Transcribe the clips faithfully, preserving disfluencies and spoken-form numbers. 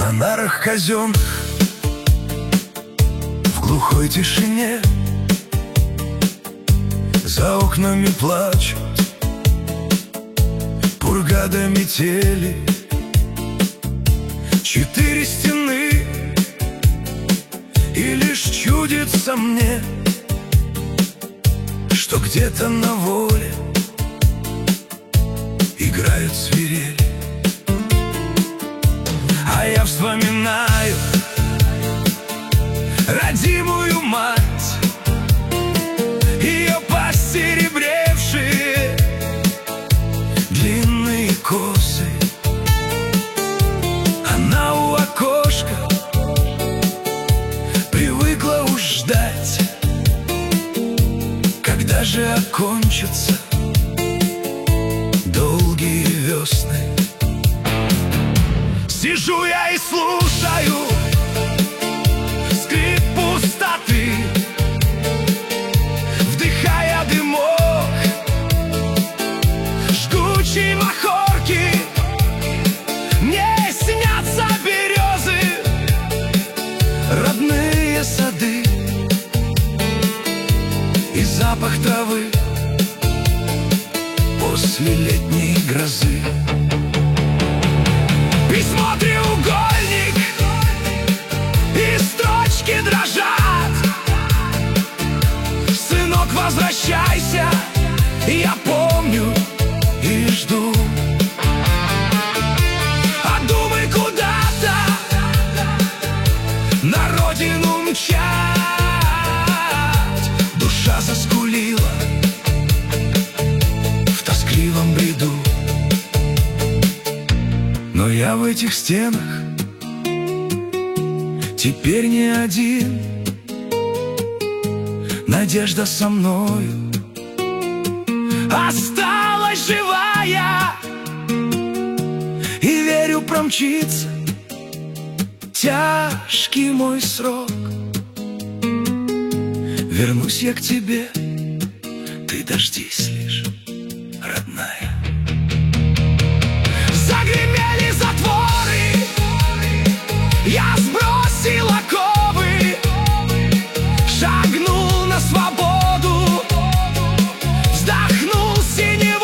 На нарах казенных, в глухой тишине, за окнами плачут пурга до метели. Четыре стены, и лишь чудится мне, что где-то на воле играют свирели. А я вспоминаю родимую мать, ее посеребревшие длинные косы. Она у окошка привыкла уж ждать, когда же окончатся долгие весны. Сижу я и слушаю скрип пустоты, вдыхая дымок жгучей махорки. Мне снятся березы, родные сады и запах травы после летней грозы. Письмо треугольник, и строчки дрожат. Сынок, возвращайся, я помню и жду. А думай куда-то на родину мчать. Душа заскулила в тоскливом бреду. Но я в этих стенах теперь не один. Надежда со мною осталась живая, и верю, промчится тяжкий мой срок. Вернусь я к тебе, ты дождись лишь, родная. Загремели затворы, я сбросил оковы, шагнул на свободу, вздохнул синевой.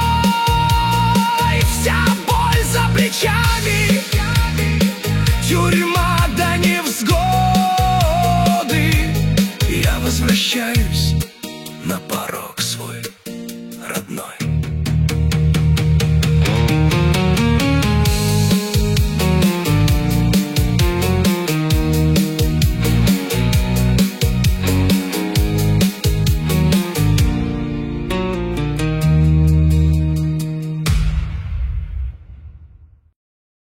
Вся боль за плечами, тюрьма до невзгоды. Я возвращаюсь на порог.